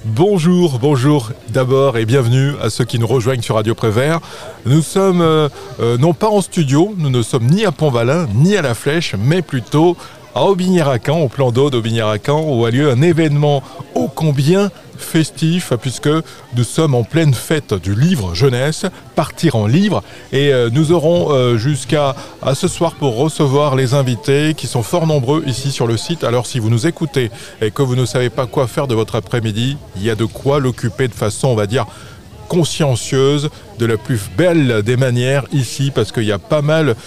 Bonjour d'abord et bienvenue à ceux qui nous rejoignent sur Radio Prévert. Nous sommes non pas en studio, nous ne sommes ni à Pont-Valin ni à La Flèche, mais plutôt à Aubigné-Racan, au plan d'eau d'Aubigné-Racan, où a lieu un événement ô combien festif, puisque nous sommes en pleine fête du livre jeunesse, Partir en livre, et nous aurons jusqu'à ce soir pour recevoir les invités qui sont fort nombreux ici sur le site. Alors si vous nous écoutez et que vous ne savez pas quoi faire de votre après-midi, il y a de quoi l'occuper de façon, on va dire, consciencieuse, de la plus belle des manières ici, parce qu'il y a pas mal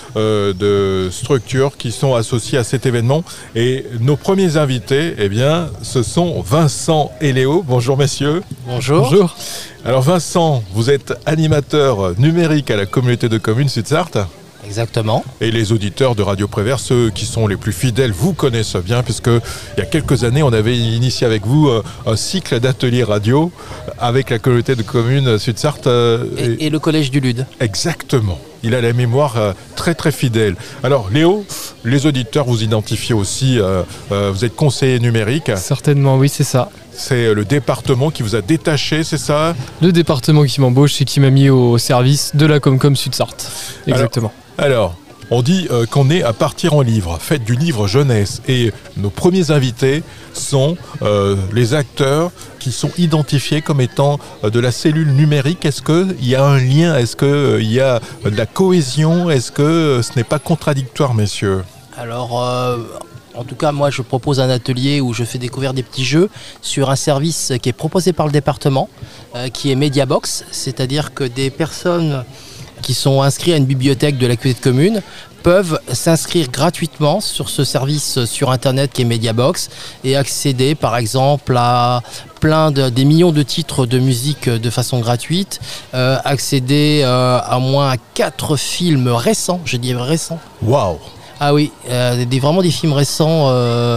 de structures qui sont associées à cet événement. Et nos premiers invités, eh bien, ce sont Vincent et Léo. Bonjour messieurs. Bonjour. Alors Vincent, vous êtes animateur numérique à la communauté de communes Sud-Sarthe. Exactement. Et les auditeurs de Radio Prévert, ceux qui sont les plus fidèles, vous connaissent bien, puisque il y a quelques années, on avait initié avec vous un cycle d'ateliers radio avec la communauté de communes Sud-Sarthe. Et le collège du Lude. Exactement. Il a la mémoire très très fidèle. Alors Léo, les auditeurs vous identifiez aussi, vous êtes conseiller numérique. Certainement, oui, c'est ça. C'est le département qui vous a détaché, c'est ça ? Le département qui m'embauche et qui m'a mis au service de la Comcom Sud-Sarthe. Exactement. Alors, on dit qu'on est à Partir en livre, fête du livre jeunesse. Et nos premiers invités sont les acteurs qui sont identifiés comme étant de la cellule numérique. Est-ce qu'il y a un lien ? Est-ce qu'il y a de la cohésion ? Est-ce que ce n'est pas contradictoire, messieurs ? Alors, en tout cas, moi, je propose un atelier où je fais découvrir des petits jeux sur un service qui est proposé par le département, qui est Mediabox. C'est-à-dire que des personnes qui sont inscrits à une bibliothèque de la communauté de communes peuvent s'inscrire gratuitement sur ce service sur internet qui est Mediabox et accéder par exemple à des millions de titres de musique de façon gratuite, accéder à moins à 4 films récents, je dis récents. Waouh! Ah oui, vraiment des films récents,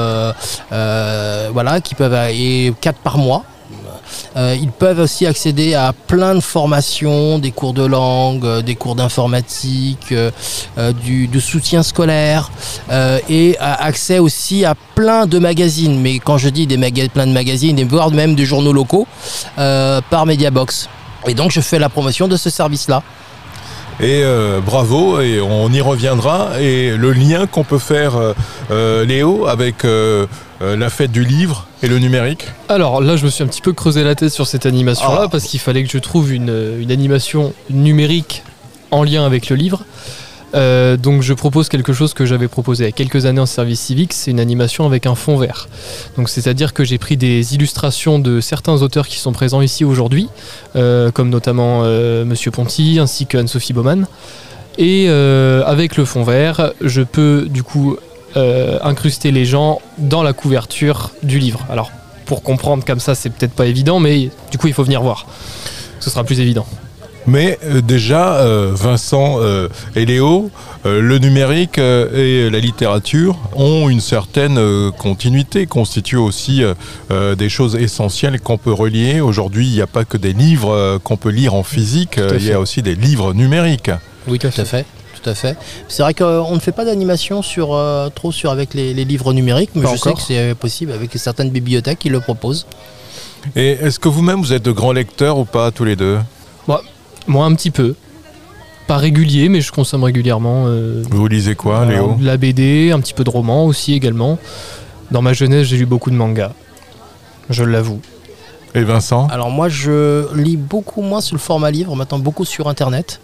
voilà, qui peuvent, et 4 par mois. Ils peuvent aussi accéder à plein de formations, des cours de langue, des cours d'informatique, de soutien scolaire et accès aussi à plein de magazines. Mais quand je dis plein de magazines, et voire même des journaux locaux par Mediabox. Et donc je fais la promotion de ce service-là. Et bravo, et on y reviendra. Et le lien qu'on peut faire, Léo, avec la fête du livre et le numérique ? Alors là, je me suis un petit peu creusé la tête sur cette animation-là, parce qu'il fallait que je trouve une animation numérique en lien avec le livre. Donc je propose quelque chose que j'avais proposé il y a quelques années en service civique, c'est une animation avec un fond vert. Donc c'est-à-dire que j'ai pris des illustrations de certains auteurs qui sont présents ici aujourd'hui, comme notamment Monsieur Ponty ainsi que Anne-Sophie Baumann. Et avec le fond vert, je peux du coup incruster les gens dans la couverture du livre. Alors pour comprendre comme ça, c'est peut-être pas évident, mais du coup il faut venir voir. Ce sera plus évident. Mais déjà, Vincent et Léo, le numérique et la littérature ont une certaine continuité, constituent aussi des choses essentielles qu'on peut relier. Aujourd'hui, il n'y a pas que des livres qu'on peut lire en physique, il y a aussi des livres numériques. Oui, tout à fait. Tout à fait. C'est vrai qu'on ne fait pas d'animation trop avec les livres numériques, mais je sais que c'est possible avec certaines bibliothèques qui le proposent. Et est-ce que vous-même, vous êtes de grands lecteurs ou pas, tous les deux ? Moi, un petit peu. Pas régulier, mais je consomme régulièrement. Vous lisez quoi, Léo ? De la BD, un petit peu de roman aussi également. Dans ma jeunesse, j'ai lu beaucoup de mangas. Je l'avoue. Et Vincent ? Alors moi, je lis beaucoup moins sur le format livre, maintenant beaucoup sur Internet.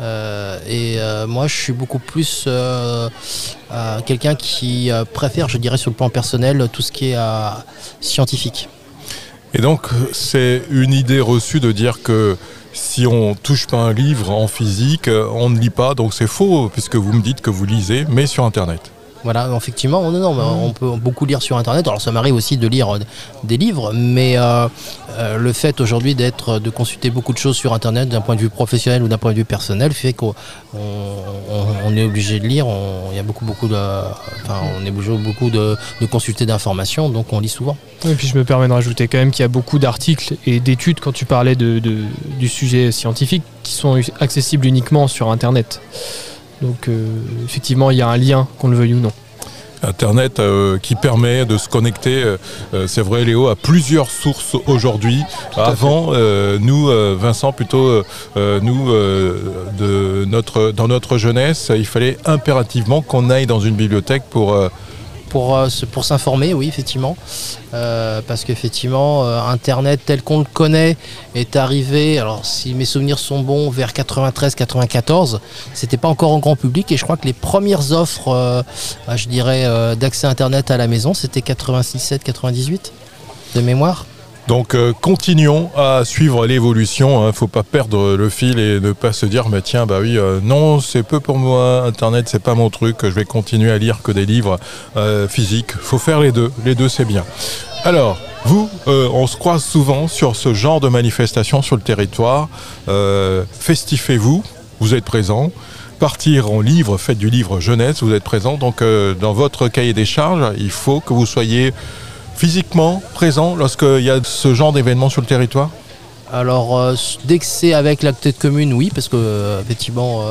Moi, je suis beaucoup plus quelqu'un qui préfère, je dirais, sur le plan personnel, tout ce qui est scientifique. Et donc, c'est une idée reçue de dire que si on touche pas un livre en physique, on ne lit pas. Donc c'est faux, puisque vous me dites que vous lisez, mais sur Internet. Voilà, effectivement, on peut beaucoup lire sur Internet. Alors ça m'arrive aussi de lire des livres, mais le fait aujourd'hui de consulter beaucoup de choses sur Internet d'un point de vue professionnel ou d'un point de vue personnel fait qu'on est obligé de lire. On est obligé beaucoup de consulter d'informations, donc on lit souvent. Et puis je me permets de rajouter quand même qu'il y a beaucoup d'articles et d'études quand tu parlais du sujet scientifique qui sont accessibles uniquement sur Internet. Donc effectivement, il y a un lien, qu'on le veuille ou non. Internet qui permet de se connecter, c'est vrai Léo, à plusieurs sources aujourd'hui. Avant, nous, Vincent, plutôt, dans notre jeunesse, il fallait impérativement qu'on aille dans une bibliothèque pour s'informer, oui, effectivement. Parce qu'effectivement, Internet tel qu'on le connaît est arrivé, alors si mes souvenirs sont bons, vers 93-94. C'était pas encore en grand public et je crois que les premières offres, je dirais, d'accès Internet à la maison, c'était 96-98 de mémoire. Donc continuons à suivre l'évolution, faut pas perdre le fil et ne pas se dire tiens non c'est peu pour moi, Internet c'est pas mon truc, je vais continuer à lire que des livres physiques. Faut faire les deux c'est bien. Alors vous, on se croise souvent sur ce genre de manifestation sur le territoire. Festifez-vous, vous êtes présents. Partir en livre, faites du livre jeunesse, vous êtes présents. Donc dans votre cahier des charges, il faut que vous soyez physiquement présent lorsqu'il y a ce genre d'événement sur le territoire? Alors, dès que c'est avec la tête commune, oui, parce que effectivement,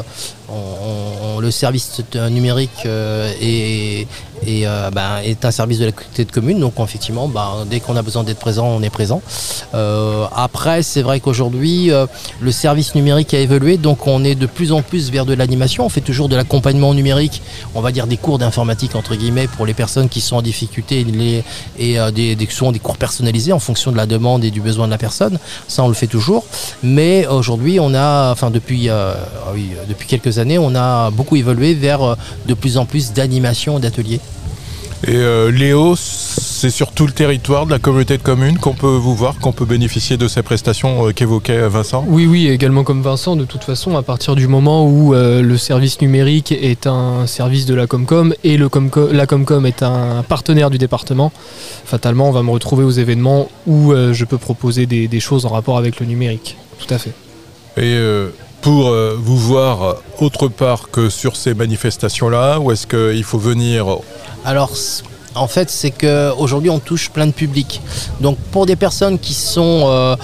le service numérique est un service de la collectivité de commune, donc effectivement, dès qu'on a besoin d'être présent, on est présent. Après, c'est vrai qu'aujourd'hui, le service numérique a évolué, donc on est de plus en plus vers de l'animation. On fait toujours de l'accompagnement numérique, on va dire des cours d'informatique entre guillemets pour les personnes qui sont en difficulté souvent des cours personnalisés en fonction de la demande et du besoin de la personne. Ça, on le fait toujours. Mais aujourd'hui, depuis quelques années, on a beaucoup évolué vers de plus en plus d'animation et d'ateliers. Et Léo, c'est sur tout le territoire de la communauté de communes qu'on peut vous voir, qu'on peut bénéficier de ces prestations qu'évoquait Vincent? Oui, également comme Vincent, de toute façon, à partir du moment où le service numérique est un service de la Comcom et la Comcom est un partenaire du département, fatalement, on va me retrouver aux événements où je peux proposer des choses en rapport avec le numérique. Tout à fait. Et pour vous voir autre part que sur ces manifestations-là, ou est-ce qu'il faut venir? Alors, en fait, c'est qu'aujourd'hui, on touche plein de publics. Donc, pour des personnes qui sont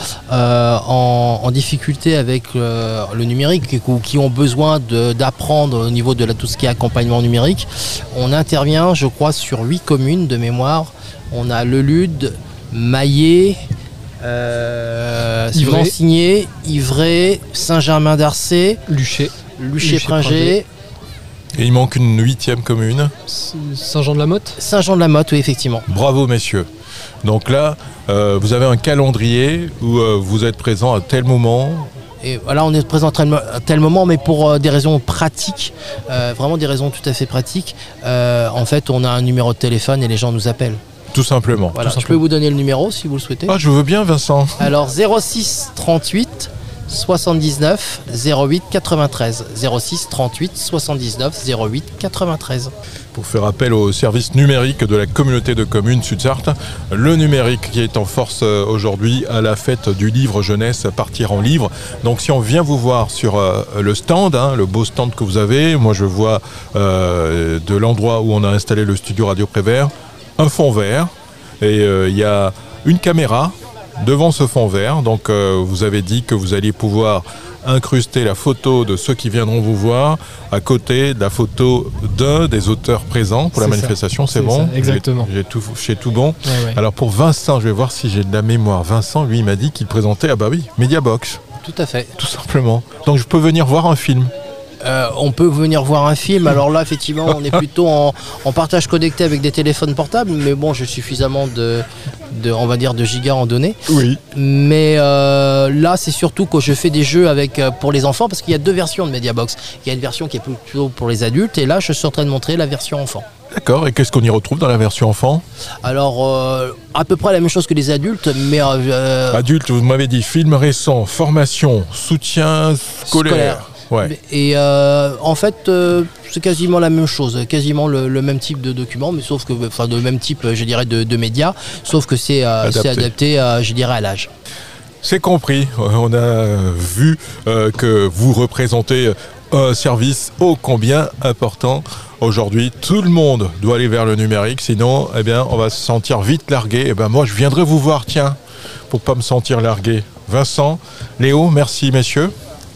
en difficulté avec le numérique ou qui ont besoin d'apprendre au niveau de tout ce qui est accompagnement numérique, on intervient, je crois, sur 8 communes de mémoire. On a Lelude, Maillé, Mansigné, Ivray, Saint-Germain-d'Arcé, Luché-Pringé. Et il manque une 8e commune. Saint-Jean-de-la-Motte. Saint-Jean-de-la-Motte, oui, effectivement. Bravo, messieurs. Donc là, vous avez un calendrier où vous êtes présent à tel moment. Et voilà, on est présent à tel moment, mais pour des raisons pratiques, vraiment des raisons tout à fait pratiques. En fait, on a un numéro de téléphone et les gens nous appellent. Tout simplement. Voilà, je peux vous donner le numéro si vous le souhaitez. Ah, je veux bien, Vincent. Alors 06 38 79 08 93. 06 38 79 08 93. Pour faire appel au service numérique de la communauté de communes Sud-Sarthe, le numérique qui est en force aujourd'hui à la fête du livre jeunesse Partir en livre. Donc si on vient vous voir sur le stand, le beau stand que vous avez, moi je vois de l'endroit où on a installé le studio Radio Prévert, un fond vert et il y a une caméra devant ce fond vert. Donc vous avez dit que vous alliez pouvoir incruster la photo de ceux qui viendront vous voir à côté de la photo d'un des auteurs présents pour la manifestation. C'est bon, ça, exactement. J'ai tout bon. Ouais. Alors pour Vincent, je vais voir si j'ai de la mémoire. Vincent, lui, il m'a dit qu'il présentait, Mediabox. Tout à fait. Tout simplement. Donc je peux venir voir un film. On peut venir voir un film. Alors là, effectivement, on est plutôt en partage connecté avec des téléphones portables, mais bon, j'ai suffisamment de gigas en données. Oui. Mais là, c'est surtout que je fais des jeux pour les enfants, parce qu'il y a 2 versions de Mediabox. Il y a une version qui est plutôt pour les adultes, et là, je suis en train de montrer la version enfant. D'accord, et qu'est-ce qu'on y retrouve dans la version enfant? Alors, à peu près la même chose que les adultes, mais... Adultes, vous m'avez dit film récent, formation, soutien scolaire. Ouais. Et en fait, c'est quasiment la même chose, quasiment le même type de document, mais sauf que, de même type, je dirais, de médias, sauf que c'est adapté, je dirais, à l'âge. C'est compris. On a vu que vous représentez un service ô combien important. Aujourd'hui, tout le monde doit aller vers le numérique, sinon, on va se sentir vite largué. Moi, je viendrai vous voir, tiens, pour pas me sentir largué. Vincent, Léo, merci, messieurs.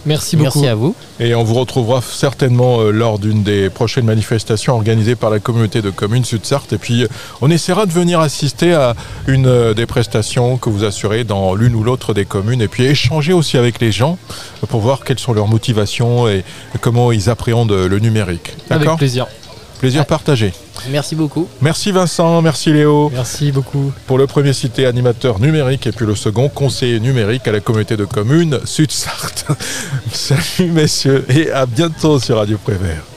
Merci beaucoup. Merci à vous. Et on vous retrouvera certainement lors d'une des prochaines manifestations organisées par la communauté de communes Sud-Sarthe. Et puis, on essaiera de venir assister à une des prestations que vous assurez dans l'une ou l'autre des communes. Et puis, échanger aussi avec les gens pour voir quelles sont leurs motivations et comment ils appréhendent le numérique. D'accord ? Avec plaisir. Plaisir partagé. Merci beaucoup. Merci Vincent, merci Léo. Merci beaucoup. Pour le premier cité animateur numérique et puis le second conseiller numérique à la communauté de communes Sud-Sarthe. Salut messieurs et à bientôt sur Radio Prévert.